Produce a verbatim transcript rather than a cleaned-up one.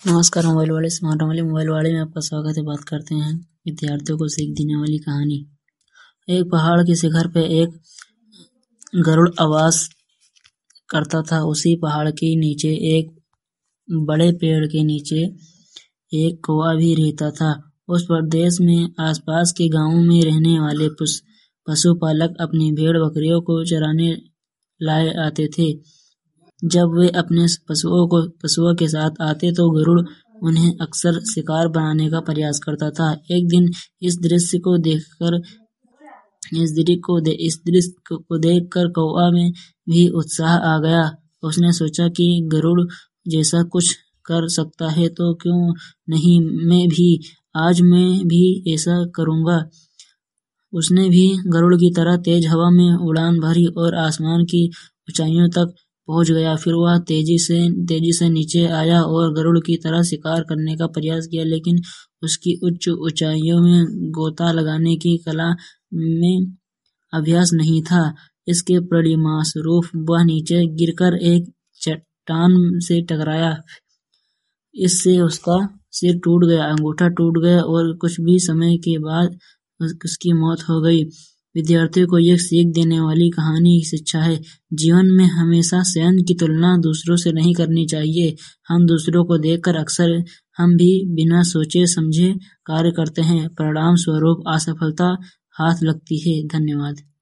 नमस्कार मोबाइल वाले स्मार्ट वाले मोबाइल वाले में आपका स्वागत है। बात करते हैं विद्यार्थियों को सीख देने वाली कहानी। एक पहाड़ के शिखर पे एक गरुड़ आवास करता था। उसी पहाड़ के नीचे एक बड़े पेड़ के नीचे एक कौवा भी रहता था। उस प्रदेश में आसपास के गांवों में रहने वाले पशुपालक अपनी भेड़ बकरियों को चराने लाए आते थे। जब वे अपने पशुओं को पशुओं के साथ आते तो गरुड़ उन्हें अक्सर शिकार बनाने का प्रयास करता था। एक दिन इस दृश्य को देखकर इस दृश्य को दे, इस दृश्य को देखकर कौवा में भी उत्साह आ गया। उसने सोचा कि गरुड़ जैसा कुछ कर सकता है तो क्यों नहीं मैं भी आज मैं भी ऐसा करूंगा। उसने भी गरुड़ की तरह तेज हवा में उड़ान भरी और आसमान की ऊंचाइयों तक पहुंच गया। फिर वह तेजी से तेजी से नीचे आया और गरुड़ की तरह शिकार करने का प्रयास किया, लेकिन उसकी उच्च ऊंचाइयों में गोता लगाने की कला में अभ्यास नहीं था। इसके परिणामस्वरूप वह नीचे गिरकर एक चट्टान से टकराया। इससे उसका सिर टूट गया, अंगूठा टूट गया और कुछ भी समय के बाद उसकी मौत हो गई। विद्यार्थियों को यह सीख देने वाली कहानी शिक्षा है। जीवन में हमेशा स्वयं की तुलना दूसरों से नहीं करनी चाहिए। हम दूसरों को देखकर अक्सर हम भी बिना सोचे समझे कार्य करते हैं। परिणाम स्वरूप असफलता हाथ लगती है। धन्यवाद।